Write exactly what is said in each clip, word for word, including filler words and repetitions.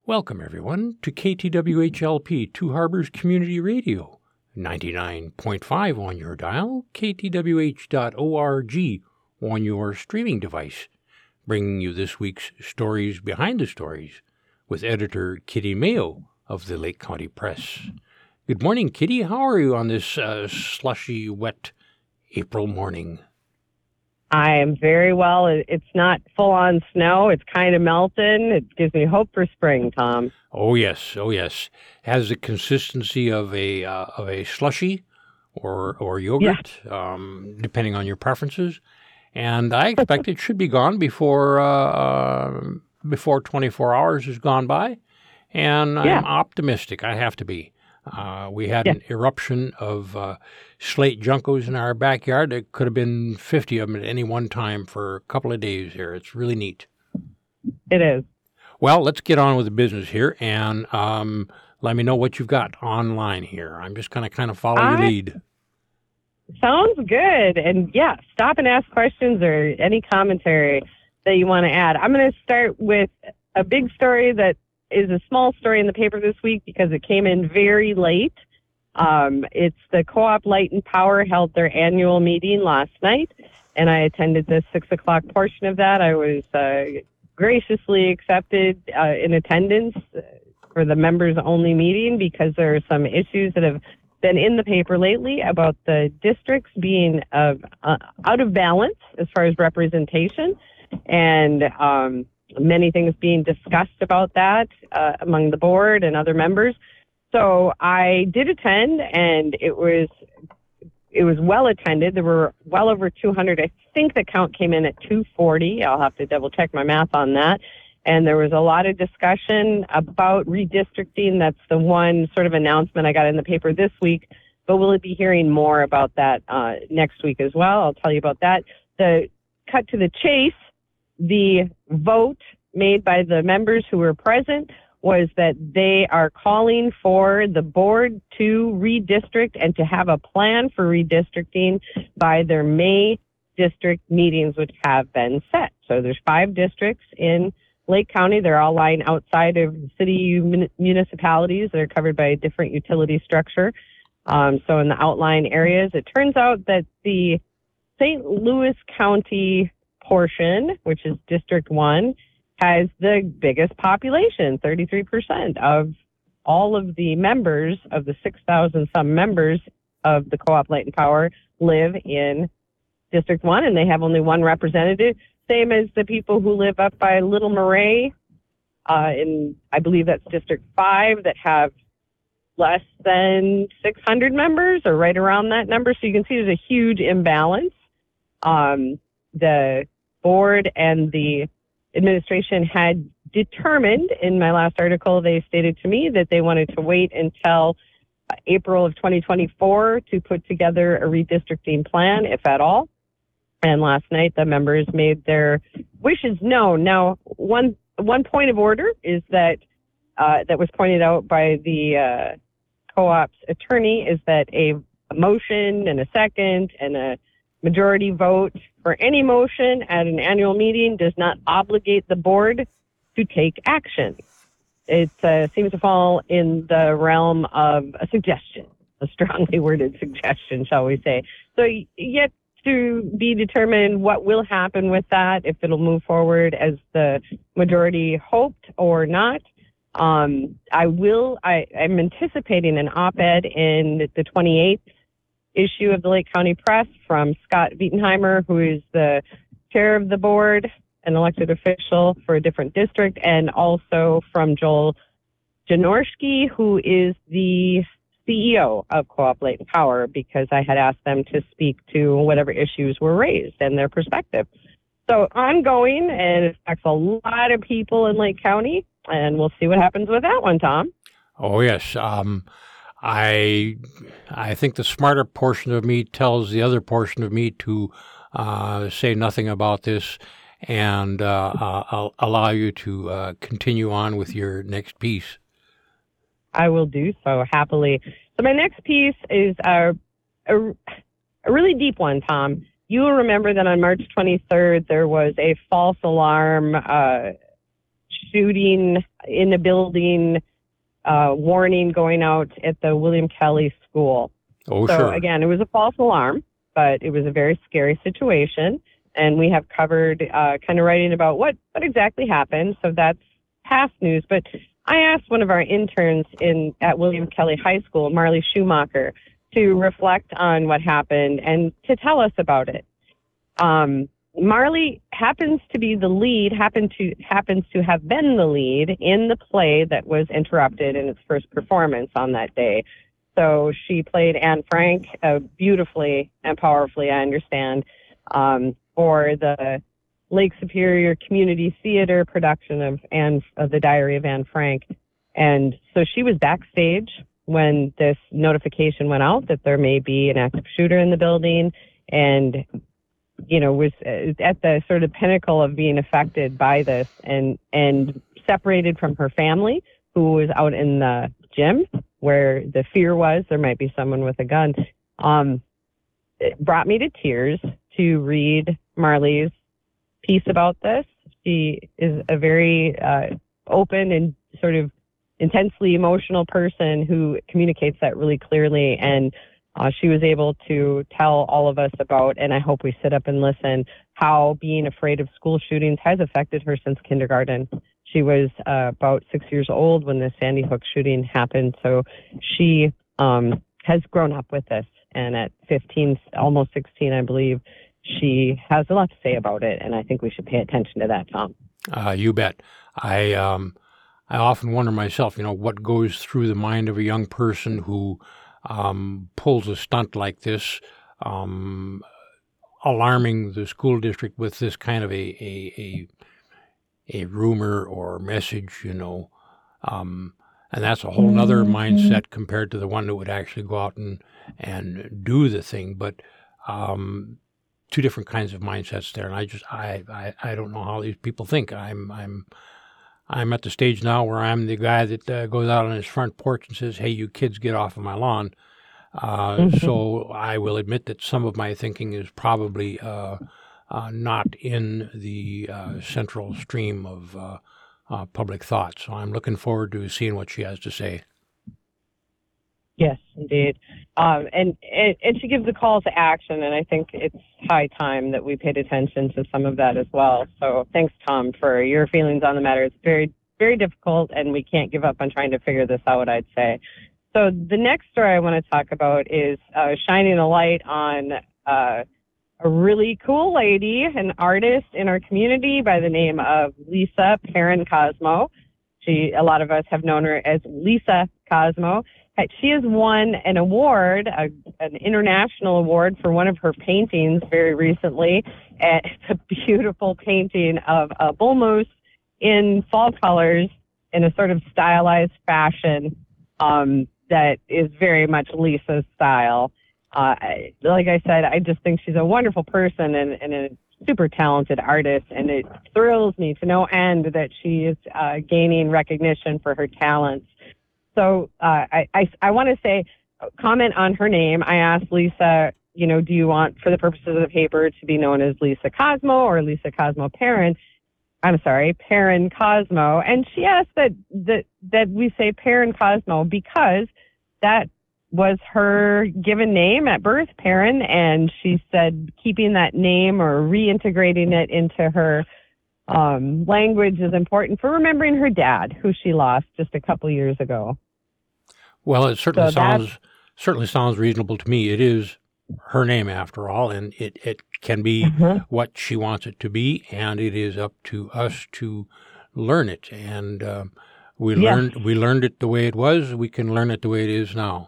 Welcome, everyone, to K T W H L P, Two Harbors Community Radio, ninety-nine point five on your dial, K T W H dot org on your streaming device, bringing you this week's Stories Behind the Stories with editor Kitty Mayo of the Lake County Press. Good morning, Kitty. How are you on this uh, slushy, wet April morning? I am very well. It's not full-on snow. It's kind of melting. It gives me hope for spring, Tom. Oh, yes. Oh, yes. Has the consistency of a uh, of a slushy or or yogurt, yeah. um, depending on your preferences. And I expect it should be gone before uh, uh, before twenty-four hours has gone by. And I'm yeah. optimistic. I have to be. Uh, we had yeah. an eruption of uh, slate juncos in our backyard. There could have been fifty of them at any one time for a couple of days here. It's really neat. It is. Well, let's get on with the business here, and um, let me know what you've got online here. I'm just going to kind of follow I, your lead. Sounds good. And, yeah, stop and ask questions or any commentary that you want to add. I'm going to start with a big story that is a small story in the paper this week because it came in very late. Um, it's the Co-op Light and Power held their annual meeting last night, and I attended the six o'clock portion of that. I was uh, graciously accepted uh, in attendance for the members-only meeting because there are some issues that have been in the paper lately about the districts being uh, uh, out of balance as far as representation, and um, many things being discussed about that uh, among the board and other members. So I did attend, and it was it was well attended. There were well over two hundred. I think the count came in at two forty. I'll have to double check my math on that. And there was a lot of discussion about redistricting. That's the one sort of announcement I got in the paper this week. But we'll be hearing more about that uh, next week as well. I'll tell you about that. The cut to the chase. The vote made by the members who were present was that they are calling for the board to redistrict and to have a plan for redistricting by their May district meetings, which have been set. So there's five districts in Lake County. They're all lying outside of city mun- municipalities that are covered by a different utility structure. Um, so in the outlying areas, it turns out that the Saint Louis County portion, which is District one, has the biggest population. thirty-three percent of all of the members of the six thousand some members of the Co-op Light and Power live in District one, and they have only one representative, same as the people who live up by Little Marais, uh, in, I believe that's District five, that have less than six hundred members, or right around that number. So you can see there's a huge imbalance. Um, the board and the administration had determined, in my last article, they stated to me that they wanted to wait until uh, April of twenty twenty-four to put together a redistricting plan, if at all. And last night, the members made their wishes known. Now, one one point of order is that uh, that was pointed out by the uh, co-op's attorney is that a, a motion and a second and a majority vote for any motion at an annual meeting does not obligate the board to take action. It uh, seems to fall in the realm of a suggestion, a strongly worded suggestion, shall we say. So yet to be determined what will happen with that, if it'll move forward as the majority hoped or not. Um, I will, I, I'm anticipating an op-ed in the twenty-eighth issue of the Lake County Press from Scott Wietenheimer, who is the chair of the board, an elected official for a different district, and also from Joel Janorski, who is the C E O of Co-op Light and Power, because I had asked them to speak to whatever issues were raised and their perspective. So ongoing, and it affects a lot of people in Lake County, and we'll see what happens with that one, Tom. Oh, yes. Um, I I think the smarter portion of me tells the other portion of me to uh, say nothing about this and uh, uh, allow you to uh, continue on with your next piece. I will do so happily. So my next piece is a, a, a really deep one, Tom. You will remember that on March twenty-third, there was a false alarm uh, shooting in a building, uh, warning going out at the William Kelly School. Oh, so sure. Again, it was a false alarm, but it was a very scary situation. And we have covered uh, kind of writing about what, what exactly happened. So that's past news. But I asked one of our interns in at William Kelly High School, Marley Schumacher, to reflect on what happened and to tell us about it. Um, Marley happens to be the lead, happened to happens to have been the lead in the play that was interrupted in its first performance on that day. So she played Anne Frank uh, beautifully and powerfully, I understand, um, for the Lake Superior Community Theater production of Anne, of The Diary of Anne Frank. And so she was backstage when this notification went out that there may be an active shooter in the building, and, you know, was at the sort of pinnacle of being affected by this, and, and separated from her family, who was out in the gym where the fear was there might be someone with a gun. Um, it brought me to tears to read Marley's piece about this. She is a very uh, open and sort of intensely emotional person who communicates that really clearly. And uh, she was able to tell all of us about, and I hope we sit up and listen, how being afraid of school shootings has affected her since kindergarten. She was uh, about six years old when the Sandy Hook shooting happened. So she um, has grown up with this. And at fifteen, almost sixteen, I believe, she has a lot to say about it. And I think we should pay attention to that, Tom. Uh, you bet. I um, I often wonder myself, you know, what goes through the mind of a young person who um, pulls a stunt like this, um, alarming the school district with this kind of a a, a, a rumor or message, you know. Um, and that's a whole nother mindset compared to the one that would actually go out and, and do the thing. But um, two different kinds of mindsets there. And I just, I, I, I don't know how these people think. I'm, I'm, I'm at the stage now where I'm the guy that uh, goes out on his front porch and says, "Hey, you kids, get off of my lawn." Uh, mm-hmm. So I will admit that some of my thinking is probably uh, uh, not in the uh, central stream of uh, uh, public thought. So I'm looking forward to seeing what she has to say. Yes, indeed. Um, and, and, and she gives a call to action, and I think it's high time that we paid attention to some of that as well. So thanks, Tom, for your feelings on the matter. It's very, very difficult, and we can't give up on trying to figure this out, I'd say. So the next story I want to talk about is uh, shining a light on uh, a really cool lady, an artist in our community by the name of Lisa Perrin-Cosmo. She, a lot of us have known her as Lisa Cosmo. She has won an award, a, an international award for one of her paintings very recently. And it's a beautiful painting of a bull moose in fall colors in a sort of stylized fashion um, that is very much Lisa's style. Uh, like I said, I just think she's a wonderful person and, and a super talented artist, and it thrills me to no end that she is uh, gaining recognition for her talents. So uh, I, I, I want to say, comment on her name. I asked Lisa, you know, do you want, for the purposes of the paper, to be known as Lisa Cosmo or Lisa Cosmo Perrin? I'm sorry, Perrin-Cosmo. And she asked that, that, that we say Perrin-Cosmo because that was her given name at birth, Perrin, and she said keeping that name or reintegrating it into her um, language is important for remembering her dad, who she lost just a couple years ago. Well, it certainly so sounds certainly sounds reasonable to me. It is her name after all, and it, it can be mm-hmm. what she wants it to be, and it is up to us to learn it. And uh, we yes. learned we learned it the way it was. We can learn it the way it is now.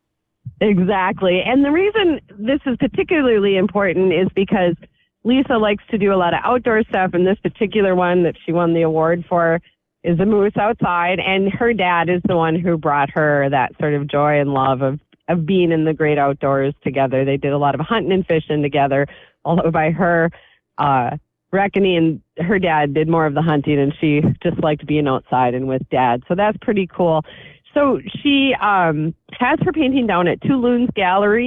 Exactly. And the reason this is particularly important is because Lisa likes to do a lot of outdoor stuff, and this particular one that she won the award for is a moose outside, and her dad is the one who brought her that sort of joy and love of, of being in the great outdoors together. They did a lot of hunting and fishing together, although by her uh, reckoning, her dad did more of the hunting, and she just liked being outside and with dad. So that's pretty cool. So she um, has her painting down at Two Loons Gallery.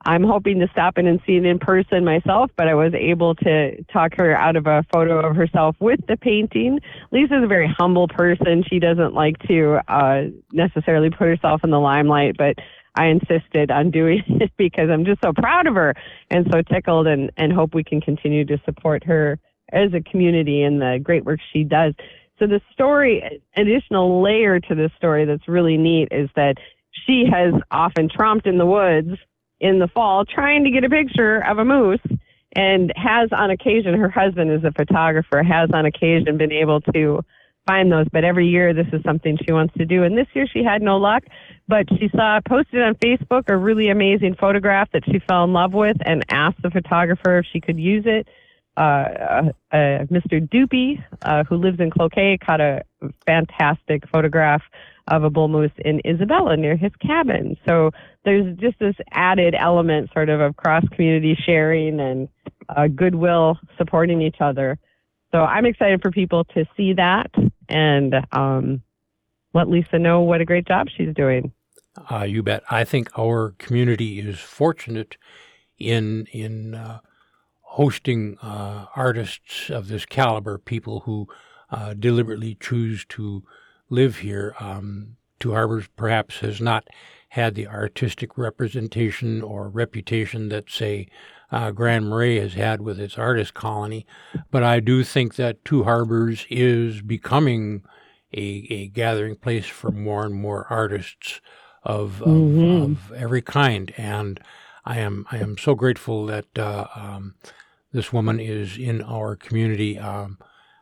I'm hoping to stop in and see it in person myself, but I was able to talk her out of a photo of herself with the painting. Lisa's a very humble person. She doesn't like to uh, necessarily put herself in the limelight, but I insisted on doing it because I'm just so proud of her and so tickled, and, and hope we can continue to support her as a community and the great work she does. So the story, additional layer to this story that's really neat is that she has often tromped in the woods in the fall trying to get a picture of a moose, and has on occasion, her husband is a photographer, has on occasion been able to find those. But every year this is something she wants to do. And this year she had no luck, but she saw posted on Facebook a really amazing photograph that she fell in love with and asked the photographer if she could use it. Uh, uh, uh, Mister Doopy, uh, who lives in Cloquet, caught a fantastic photograph of a bull moose in Isabella near his cabin. So there's just this added element sort of of cross-community sharing and uh, goodwill supporting each other. So I'm excited for people to see that and um, let Lisa know what a great job she's doing. Uh, you bet. I think our community is fortunate in in uh, hosting uh, artists of this caliber, people who uh, deliberately choose to live here. Um, Two Harbors perhaps has not had the artistic representation or reputation that, say, uh, Grand Marais has had with its artist colony, but I do think that Two Harbors is becoming a, a gathering place for more and more artists of, of, mm-hmm. of every kind, and I am I am so grateful that uh, um, this woman is in our community. Um,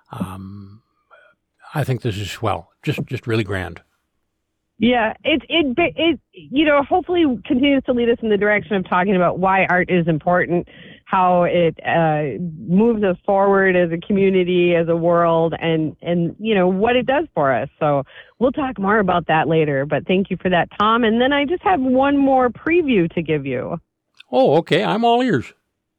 um, I think this is swell, just just really grand. Yeah, it, it, it, you know, hopefully continues to lead us in the direction of talking about why art is important, how it uh, moves us forward as a community, as a world, and, and, you know, what it does for us. So we'll talk more about that later, but thank you for that, Tom. And then I just have one more preview to give you. Oh, okay. I'm all ears.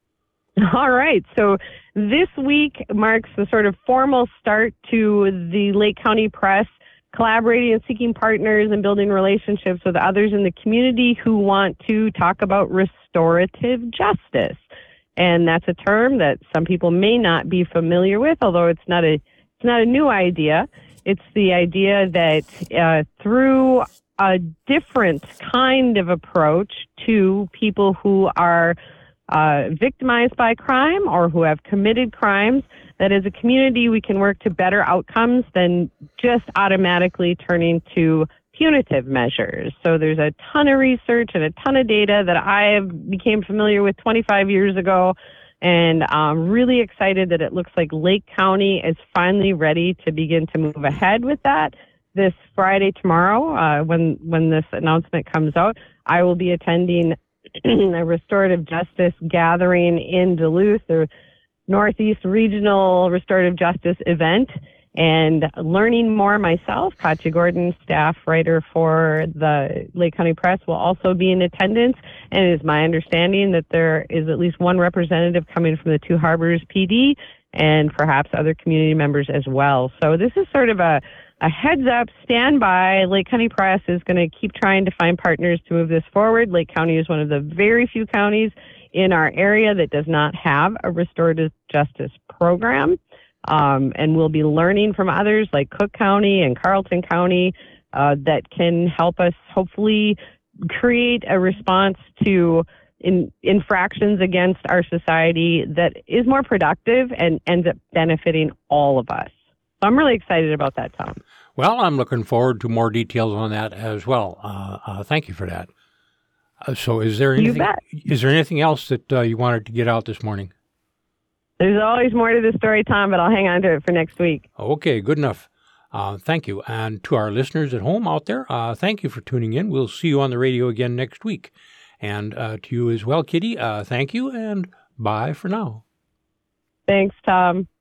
All right. So this week marks the sort of formal start to the Lake County Press collaborating and seeking partners and building relationships with others in the community who want to talk about restorative justice. And that's a term that some people may not be familiar with, although it's not a it's not a new idea. It's the idea that uh, through a different kind of approach to people who are uh, victimized by crime or who have committed crimes, that as a community we can work to better outcomes than just automatically turning to punitive measures. So there's a ton of research and a ton of data that I became familiar with twenty-five years ago, and I'm really excited that it looks like Lake County is finally ready to begin to move ahead with that. This Friday, tomorrow, uh, when, when this announcement comes out, I will be attending a restorative justice gathering in Duluth, the Northeast Regional Restorative Justice event, and learning more myself. Katya Gordon, staff writer for the Lake County Press, will also be in attendance, and it is my understanding that there is at least one representative coming from the Two Harbors P D and perhaps other community members as well. So this is sort of a, a heads up, stand by. Lake County Press is going to keep trying to find partners to move this forward. Lake County is one of the very few counties in our area that does not have a restorative justice program. Um, and we'll be learning from others like Cook County and Carleton County uh, that can help us hopefully create a response to in, infractions against our society that is more productive and ends up benefiting all of us. So I'm really excited about that, Tom. Well, I'm looking forward to more details on that as well. Uh, uh, thank you for that. Uh, so is there anything is there anything else that uh, you wanted to get out this morning? There's always more to the story, Tom, but I'll hang on to it for next week. Okay, good enough. Uh, thank you. And to our listeners at home out there, uh, thank you for tuning in. We'll see you on the radio again next week. And uh, to you as well, Kitty, uh, thank you, and bye for now. Thanks, Tom.